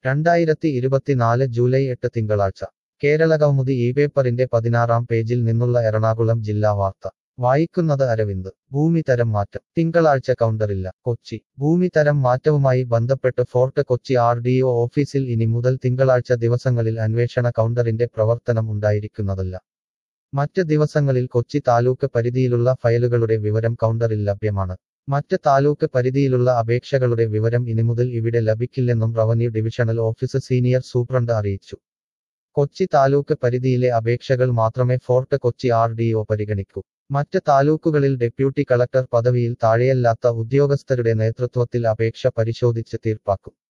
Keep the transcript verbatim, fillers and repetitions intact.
രണ്ടായിരത്തി ഇരുപത്തിനാല് ജൂലൈ എട്ട് തിങ്കളാഴ്ച കേരളകൗമുദി ഈ പേപ്പറിന്റെ പതിനാറാം പേജിൽ നിന്നുള്ള എറണാകുളം ജില്ലാ വാർത്ത വായിക്കുന്നത് അരവിന്ദ് ഭൂമി തരം മാറ്റം തിങ്കളാഴ്ച കൗണ്ടറില്ല കൊച്ചി ഭൂമി തരം മാറ്റവുമായി ബന്ധപ്പെട്ട് fort Kochi R D O ഓഫീസിൽ ഇനി മുതൽ തിങ്കളാഴ്ച ദിവസങ്ങളിൽ അന്വേഷണ കൗണ്ടറിന്റെ പ്രവർത്തനം ഉണ്ടായിരിക്കുന്നതല്ല. മറ്റ് ദിവസങ്ങളിൽ കൊച്ചി താലൂക്ക് പരിധിയിലുള്ള ഫയലുകളുടെ വിവരം കൗണ്ടറിൽ ലഭ്യമാണ്. മറ്റ് താലൂക്ക് പരിധിയിലുള്ള അപേക്ഷകളുടെ വിവരം ഇനിമുതൽ ഇവിടെ ലഭിക്കില്ലെന്നും revenue divisional office senior superintendent അറിയിച്ചു. കൊച്ചി താലൂക്ക് പരിധിയിലെ അപേക്ഷകൾ മാത്രമേ fort Kochi R D O പരിഗണിക്കൂ. മറ്റ് താലൂക്കുകളിൽ ഡെപ്യൂട്ടി കളക്ടർ പദവിയിൽ താഴെയല്ലാത്ത ഉദ്യോഗസ്ഥരുടെ നേതൃത്വത്തിൽ അപേക്ഷ പരിശോധിച്ച് തീർപ്പാക്കും.